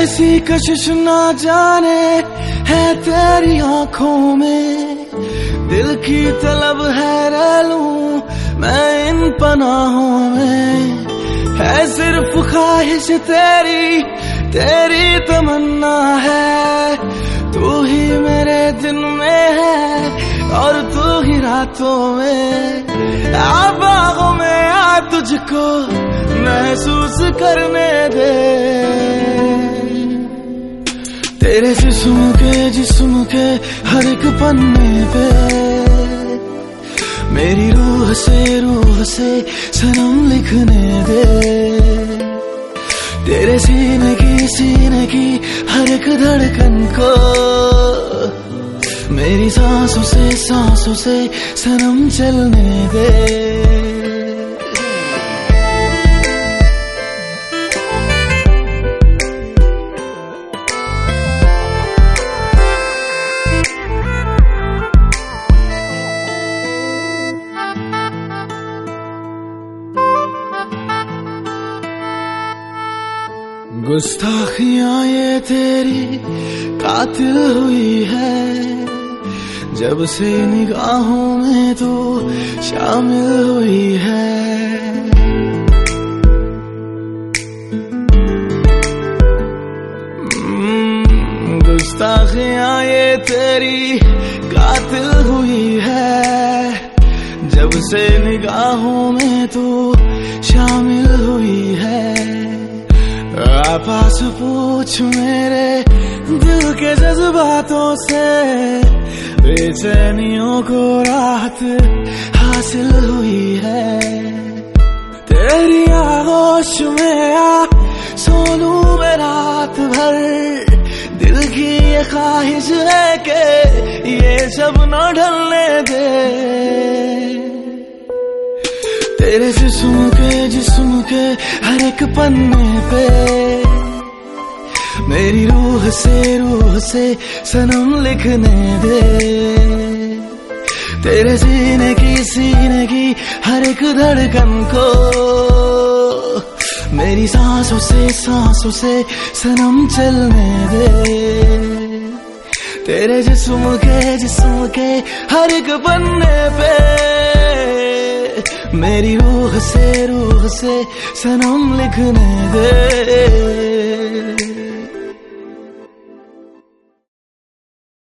कैसी कशिश ना जाने है तेरी आंखों में, दिल की तलब है रह लूं मैं इन पनाहों में। है सिर्फ ख्वाहिश तेरी, तेरी तमन्ना है, तू ही मेरे दिन में है और तू ही रातों में। आ बागों में आ तुझको महसूस करने दे, तेरे जिस्म के हर एक पन्ने पे मेरी रूह से सनम लिखने दे। तेरे सीने की हर एक धड़कन को मेरी सांसों से सनम चलने दे। गुस्ताखियां ये तेरी कातिल हुई है, जब से निगाहों में तू शामिल हुई है। गुस्ताखियां ये तेरी कातिल हुई है, जब से निगाहों में तू शामिल हुई है। पास पूछ मेरे दिल के जज्बातों से, बेचैनियों को राहत हासिल हुई है। तेरी आगोश में आ सोनू में रात भर, दिल की ये ख्वाहिश है कि ये सब न ढलने दे। तेरे जिस्म के हर एक पन्ने पे मेरी रूह से सनम लिखने दे। तेरे सीने की हर एक धड़कन को मेरी सांसों से सनम चलने दे। तेरे जिस्म के हर एक पन्ने पे मेरी रूह से सनम लिखने दे।